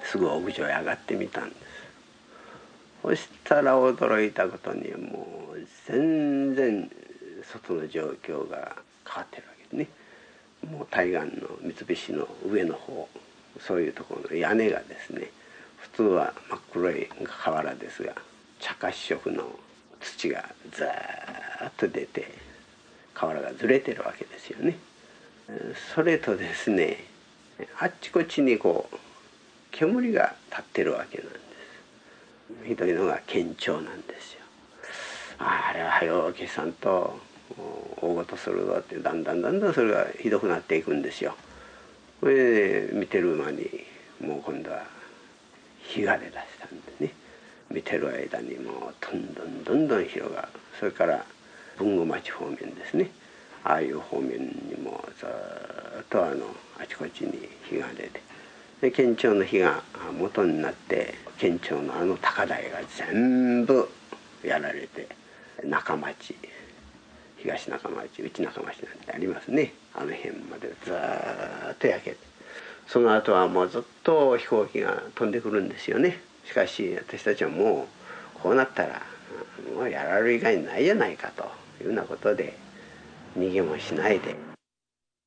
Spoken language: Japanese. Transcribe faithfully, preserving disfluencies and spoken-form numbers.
すぐ屋上へ上がってみたんです。そしたら驚いたことにもう全然外の状況が変わってるわけですね。もう対岸の三菱の上の方、そういうところの屋根がですね、普通は真っ黒い瓦ですが茶褐色の土がザーッと出て瓦がずれてるわけですよね。それとですね、あっちこっちにこう煙が立ってるわけなんです。ひどいのが堅調なんですよ。あれは早う消さんと大ごとするぞって、だんだんだんだんそれがひどくなっていくんですよ。それで見てる間にもう今度は火が出だしたんでね、見てる間にもうどんどんどんどん広がる。それから豊後町方面ですね、ああいう方面にもずっとあのあちこちに火が出て、で県庁の火が元になって県庁のあの高台が全部やられて、中町、東中町、内中町なんてありますね、あの辺までずーっと焼けて、その後はもうずっと飛行機が飛んでくるんですよね。しかし私たちはもうこうなったらもうやられる以外にないじゃないかというようなことで逃げもしないで